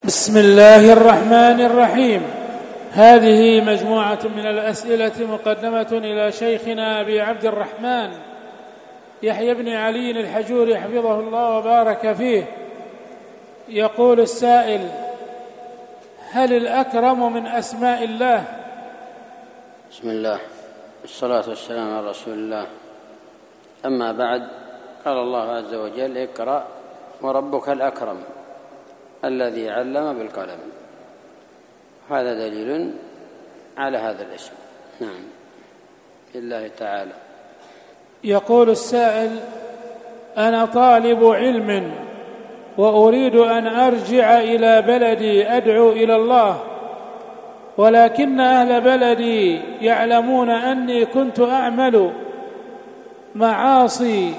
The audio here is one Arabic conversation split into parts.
بسم الله الرحمن الرحيم. هذه مجموعة من الأسئلة مقدمة إلى شيخنا أبي عبد الرحمن يحيى بن علي الحجوري حفظه الله وبارك فيه. يقول السائل: هل الأكرم من أسماء الله؟ بسم الله والصلاة والسلام على رسول الله. أما بعد، قال الله عز وجل: اقرأ وربك الأكرم الذي علم بالقلم. هذا دليل على هذا الاسم. نعم، لله تعالى. يقول السائل: أنا طالب علم وأريد أن أرجع إلى بلدي أدعو إلى الله، ولكن أهل بلدي يعلمون أني كنت أعمل معاصي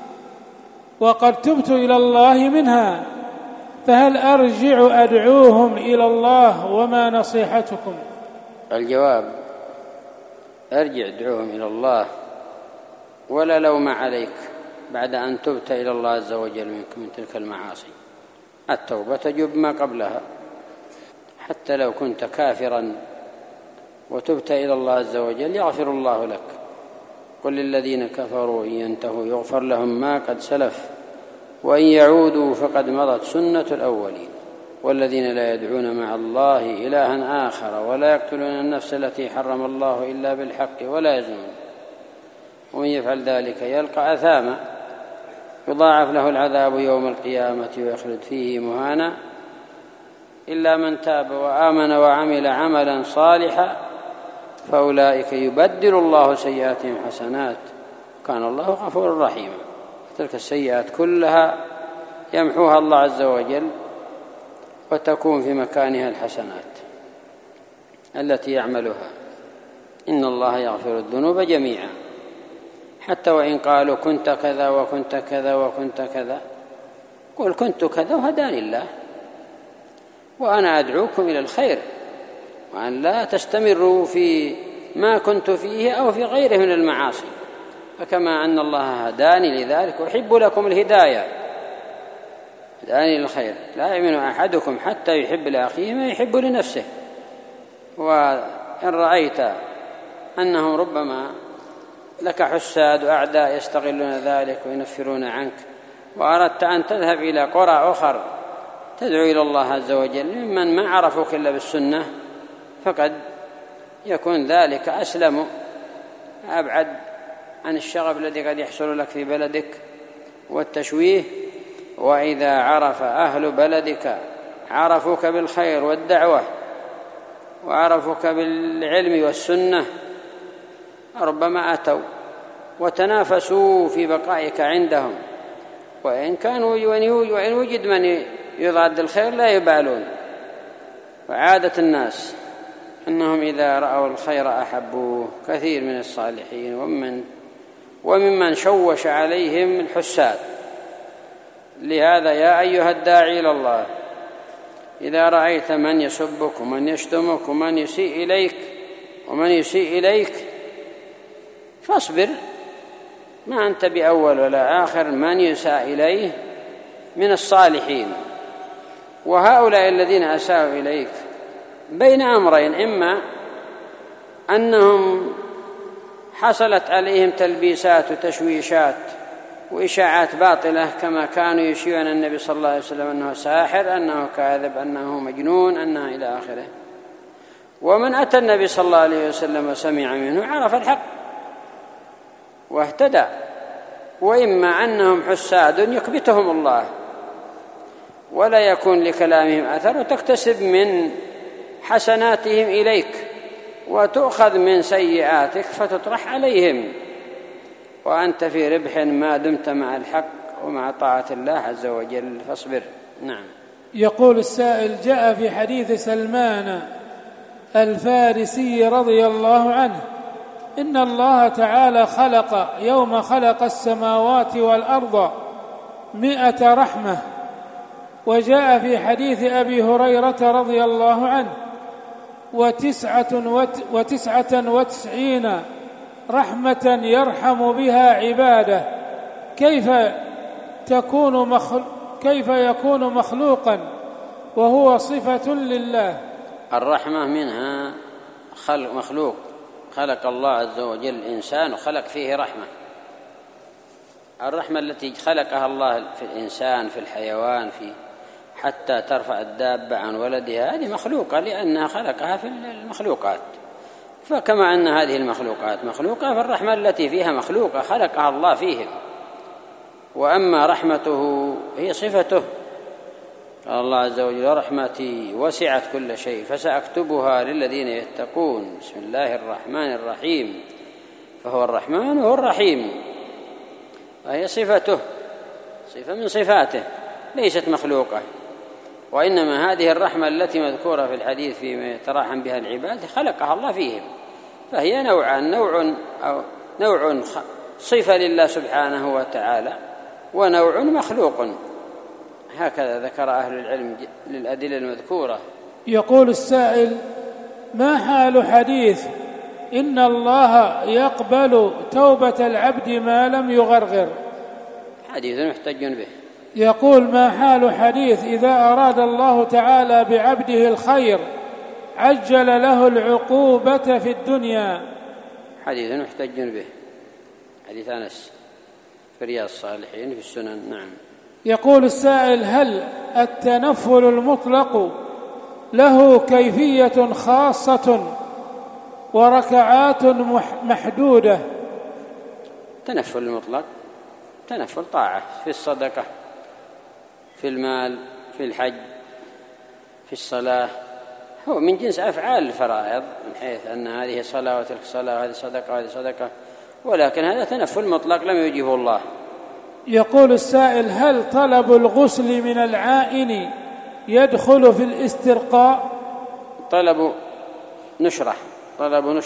وقد تبت إلى الله منها، فهل أرجع أدعوهم إلى الله وما نصيحتكم؟ الجواب: ارجع ادعوهم إلى الله ولا لوم عليك بعد أن تبت إلى الله عز وجل من تلك المعاصي. التوبة تجب ما قبلها، حتى لو كنت كافرا وتبت إلى الله عز وجل يغفر الله لك. قل للذين كفروا إن ينتهوا يغفر لهم ما قد سلف وإن يعودوا فقد مضت سنة الأولين. والذين لا يدعون مع الله إلها آخر ولا يقتلون النفس التي حرم الله إلا بالحق ولا يزنون ومن يفعل ذلك يلقى أثاما يضاعف له العذاب يوم القيامة ويخلد فيه مهانا إلا من تاب وآمن وعمل عملا صالحا فأولئك يبدل الله سيئاتهم حسنات كان الله غفورا رحيما. تلك السيئات كلها يمحوها الله عز وجل وتكون في مكانها الحسنات التي يعملها. إن الله يغفر الذنوب جميعا، حتى وإن قالوا كنت كذا وكنت كذا وكنت كذا، قل كنت كذا وهداني الله، وأنا أدعوكم إلى الخير وأن لا تستمروا في ما كنت فيه أو في غيره من المعاصي. فكما أن الله هداني لذلك أحب لكم الهداية، هداني للخير. لا يؤمن أحدكم حتى يحب لأخيه ما يحب لنفسه. وإن رأيت أنهم ربما لك حساد وأعداء يستغلون ذلك وينفرون عنك، وأردت أن تذهب إلى قرى أخر تدعو إلى الله عز وجل ممن ما عرفوك إلا بالسنة، فقد يكون ذلك أسلم أبعد عن الشغب الذي قد يحصل لك في بلدك والتشويه. وإذا عرف أهل بلدك عرفوك بالخير والدعوة وعرفوك بالعلم والسنة ربما أتوا وتنافسوا في بقائك عندهم، وإن وجد من يضاد الخير لا يبالون. وعادة الناس أنهم إذا رأوا الخير أحبوه، كثير من الصالحين وممن شوش عليهم الحساد. لهذا يا أيها الداعي إلى الله، إذا رأيت من يسبك ومن يشتمك ومن يسيء إليك فاصبر، ما أنت بأول ولا آخر. من يساء إليه من الصالحين، وهؤلاء الذين أساءوا إليك بين أمرين: إما أنهم حصلت عليهم تلبيسات وتشويشات وإشاعات باطلة كما كانوا يشيعون النبي صلى الله عليه وسلم أنه ساحر، أنه كاذب، أنه مجنون، أنه إلى آخره. ومن أتى النبي صلى الله عليه وسلم وسمع منه عرف الحق واهتدى. وإما أنهم حساد يكبتهم الله ولا يكون لكلامهم أثر، وتكتسب من حسناتهم إليك وتؤخذ من سيئاتك فتطرح عليهم، وأنت في ربح ما دمت مع الحق ومع طاعة الله عز وجل، فاصبر. نعم. يقول السائل: جاء في حديث سلمان الفارسي رضي الله عنه إن الله تعالى خلق يوم خلق السماوات والأرض 100 رحمة. وجاء في حديث أبي هريرة رضي الله عنه: 99 رحمة يرحم بها عباده. كيف يكون مخلوقا وهو صفة لله. الرحمة منها مخلوق، خلق الله عز وجل الإنسان وخلق فيه رحمة. الرحمة التي خلقها الله في الإنسان في الحيوان حتى ترفع الدابة عن ولدها، هذه مخلوقة لأنها خلقها في المخلوقات. فكما أن هذه المخلوقات مخلوقة، فالرحمة التي فيها مخلوقة خلقها الله فيهم. وأما رحمته هي صفته، قال الله عز وجل: رحمتي وسعت كل شيء فسأكتبها للذين يتقون. بسم الله الرحمن الرحيم. فهو الرحمن وهو الرحيم، وهي صفته، صفة من صفاته، ليست مخلوقة. وإنما هذه الرحمة التي مذكورة في الحديث فيما يتراحم بها العباد خلقها الله فيهم، فهي نوعان: نوع صفة لله سبحانه وتعالى، ونوع مخلوق. هكذا ذكر أهل العلم للأدلة المذكورة. يقول السائل: ما حال حديث إن الله يقبل توبة العبد ما لم يغرغر؟ حديث محتج به. يقول: ما حال حديث إذا أراد الله تعالى بعبده الخير عجل له العقوبة في الدنيا؟ حديث محتج به، حديث أنس في رياض الصالحين في السنن. نعم. يقول السائل: هل التنفل المطلق له كيفية خاصة وركعات محدودة؟ التنفل المطلق تنفل طاعة، في الصدقة، في المال، في الحج، في الصلاة، هو من جنس أفعال الفرائض، من حيث أن هذه صلاة وتلك صلاة وهذه صدقة وهذه صدقة، ولكن هذا تنفل مطلق لم يجيبه الله. يقول السائل: هل طلب الغسل من العائن يدخل في الاسترقاء؟ طلب نشرة، طلب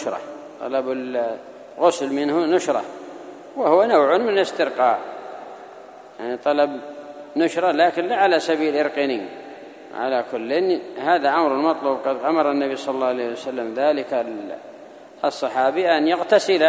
الغسل منه نشرة، وهو نوع من الاسترقاء، يعني طلب نشرة لكن لا على سبيل إرقني. على كل هذا أمر مطلوب، قد أمر النبي صلى الله عليه وسلم ذلك الصحابي أن يغتسل،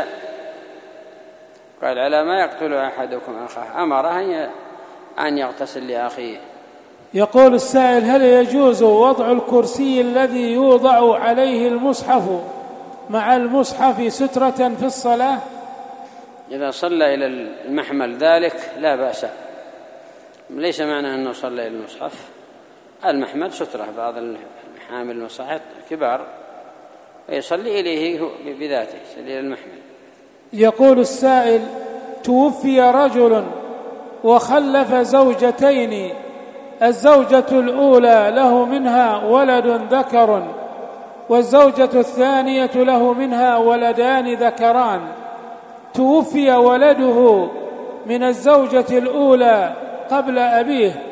قال: على ما يقتل أحدكم أخاه، أمره أن يغتسل لأخيه. يقول السائل: هل يجوز وضع الكرسي الذي يوضع عليه المصحف مع المصحف سترة في الصلاة؟ إذا صلى إلى المحمل ذلك لا بأس، ليس معنى أنه صلى إلى المصحف. المحمل سترة، بعض المحامل المصاحف كبار يصلي إليه بذاته، يصلي إلى المحمل. يقول السائل: توفي رجل وخلف زوجتين، الزوجة الأولى له منها ولد ذكر، والزوجة الثانية له منها ولدان ذكران. توفي ولده من الزوجة الأولى قبل أبيه،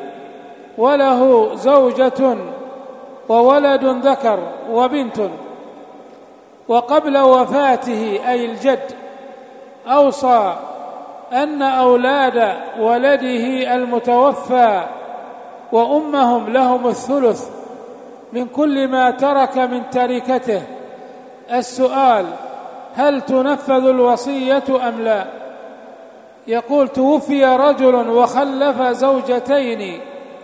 وله زوجة وولد ذكر وبنت، وقبل وفاته أي الجد أوصى أن أولاد ولده المتوفى وأمهم لهم الثلث من كل ما ترك من تركته. السؤال: هل تنفذ الوصية أم لا؟ يقول: توفي رجل وخلف زوجتين،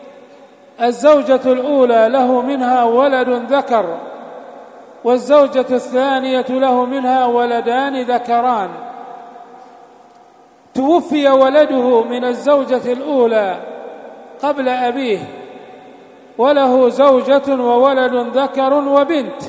الزوجة الأولى له منها ولد ذكر، والزوجة الثانية له منها ولدان ذكران. توفي ولده من الزوجة الأولى قبل أبيه، وله زوجة وولد ذكر وبنت،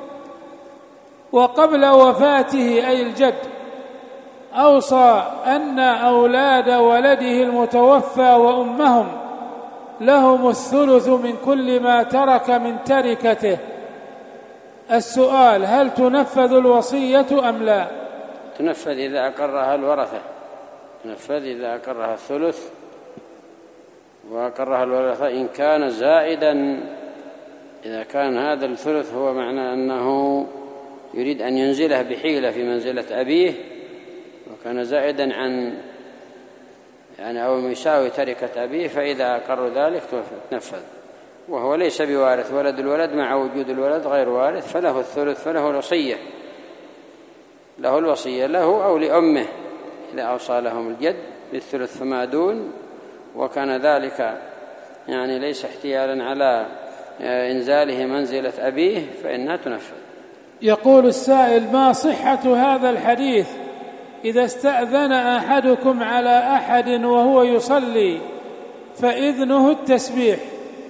وقبل وفاته أي الجد أوصى أن أولاد ولده المتوفى وأمهم لهم الثلث من كل ما ترك من تركته. السؤال: هل تنفذ الوصية أم لا؟ تنفذ إذا أقرها الورثة، تنفذ إذا أقرها الثلث وأقرها الورثة إن كان زائدا. إذا كان هذا الثلث هو معنى أنه يريد أن ينزله بحيلة في منزلة أبيه، وكان زائدا عن أو يساوي تركة أبيه، فإذا أقر ذلك تنفذ. وهو ليس بوارث، ولد الولد مع وجود الولد غير وارث، فله الثلث، فله الوصية، له الوصية له أو لأمه إذا أوصى لهم الجد بالثلث فما دون، وكان ذلك ليس احتيالا على إنزاله منزلة أبيه فإنها تنفذ. يقول السائل: ما صحة هذا الحديث إذا استأذن أحدكم على أحد وهو يصلي فإذنه التسبيح؟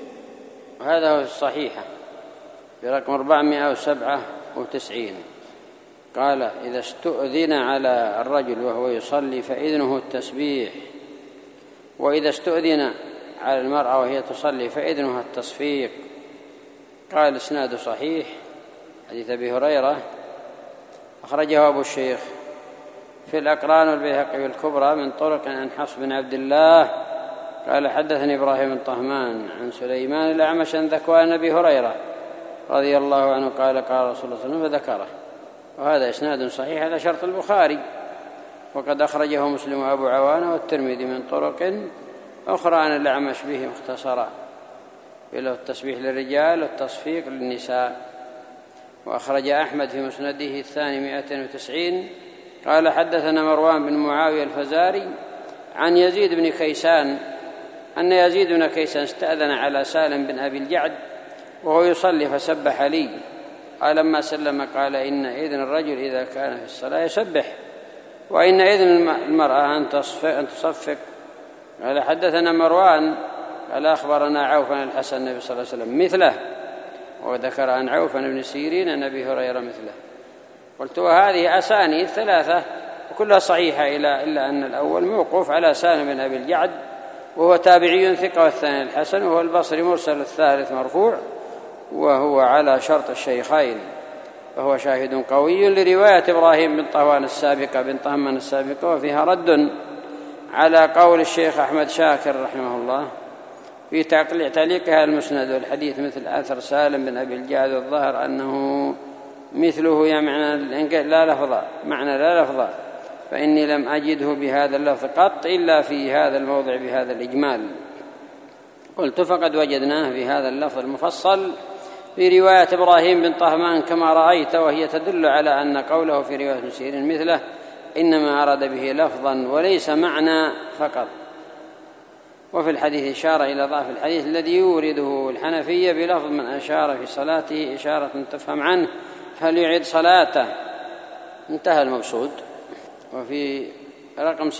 هذا هو الصحيحة برقم 497. قال: إذا استؤذن على الرجل وهو يصلي فإذنه التسبيح، وإذا استؤذن على المرأة وهي تصلي فإذنها التصفيق. قال: إسناده صحيح. حديث أبي هريرة أخرجه أبو الشيخ في الأقران والبيهقي الكبرى من طرق عن حفص بن عبد الله قال: حدثني إبراهيم بن طهمان عن سليمان الأعمش عن ذكوان أبي هريرة رضي الله عنه قال: قال رسول الله صلى الله عليه وسلم فذكره. وهذا إسناد صحيح على شرط البخاري، وقد أخرجه مسلم وأبو عوانة والترمذي من طرق أخرى عن الأعمش به مختصرا، بله التسبيح للرجال والتصفيق للنساء. وأخرج أحمد في مسنده الثاني 290 قال: حدثنا مروان بن معاوية الفزاري عن يزيد بن كيسان أن يزيد بن كيسان استأذن على سالم بن أبي الجعد وهو يصلي فسبح لي. قال: لما سلم قال: إن إذن الرجل إذا كان في الصلاة يسبح، وإن إذن المرأة أن تصفق. قال: حدثنا مروان قال: أخبرنا عوف عن الحسن النبي صلى الله عليه وسلم مثله، وذكر عن عوف بن سيرين عن أبي هريرة مثله. قلت: وهذه أسانيد ثلاثة وكلها صحيحة إلا أن الأول موقوف على سالم بن أبي الجعد وهو تابعي ثقة، والثاني الحسن وهو البصري مرسل، الثالث مرفوع وهو على شرط الشيخين، فهو شاهد قوي لرواية إبراهيم بن طهمان السابقة، وفيها رد على قول الشيخ أحمد شاكر رحمه الله في تعليقها المسند والحديث مثل أثر سالم بن أبي الجعد، والظاهر أنه مثله معنى لا لفظا، فإني لم أجده بهذا اللفظ قط إلا في هذا الموضع بهذا الإجمال. قلت: فقد وجدناه في هذا اللفظ المفصل في رواية إبراهيم بن طهمان كما رأيت، وهي تدل على أن قوله في رواية مسير مثله إنما أراد به لفظا وليس معنى فقط. وفي الحديث إشارة إلى ضعف الحديث الذي يورده الحنفية بلفظ: من أشار في صلاته إشارة تفهم عنه فليعد صلاته. انتهى المقصود. وفي رقم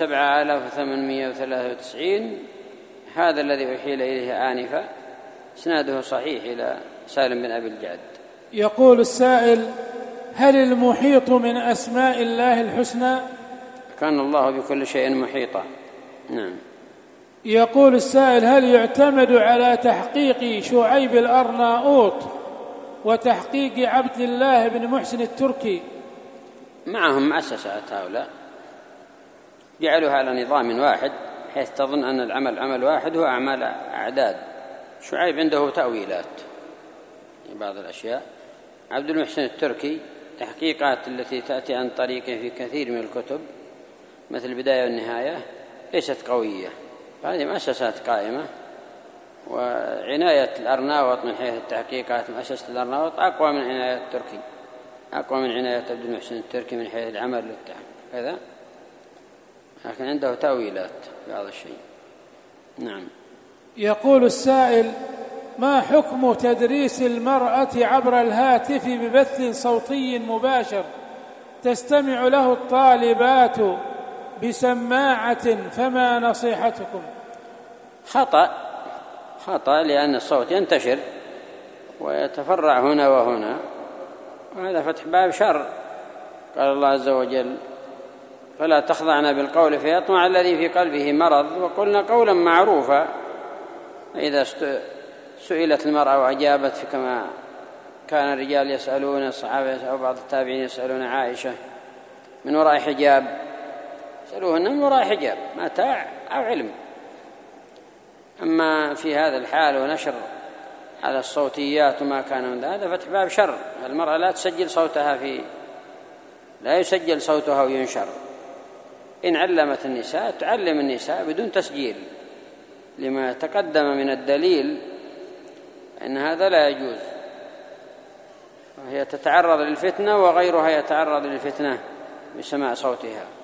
7893 هذا الذي أحيل إليه آنفا إسناده صحيح إلى سالم بن أبي الجعد. يقول السائل: هل المحيط من أسماء الله الحسنى؟ كان الله بكل شيء محيطا. نعم. يقول السائل: هل يعتمد على تحقيق شعيب الأرناؤوط وتحقيق عبد الله بن محسن التركي؟ معهم مؤسسات هؤلاء جعلوها على نظام واحد، حيث تظن أن العمل عمل واحد هو أعمال أعداد. شعيب عنده تأويلات بعض الأشياء. عبد المحسن التركي تحقيقات التي تأتي عن طريقه في كثير من الكتب مثل البداية والنهاية ليست قوية، هذه مؤسسات قائمة. وعناية الأرناؤوط من حيث التحقيقات، مؤسسة الأرناؤوط أقوى من عناية التركي، أقوى من عناية عبد المحسن التركي من حيث العمل كذا، لكن عنده تأويلات في بعض الشيء. نعم. يقول السائل: ما حكم تدريس المرأة عبر الهاتف ببث صوتي مباشر تستمع له الطالبات بسماعة، فما نصيحتكم؟ خطأ لأن الصوت ينتشر ويتفرع هنا وهنا، وهذا فتح باب شر. قال الله عز وجل: فلا تخضعن بالقول فيطمع الذي في قلبه مرض وقلنا قولا معروفا. إذا سئلت المرأة وأجابت كما كان الرجال يسألون الصحابة أو بعض التابعين يسألون عائشة من وراء حجاب، يسألوهن من وراء حجاب متاع أو علم. أما في هذا الحال ونشر على الصوتيات وما كان من هذا فتح باب شر. المرأة لا تسجل صوتها لا يسجل صوتها وينشر. إن علمت النساء تعلم النساء بدون تسجيل، لما تقدم من الدليل أن هذا لا يجوز، وهي تتعرض للفتنة وغيرها يتعرض للفتنة بسماع صوتها.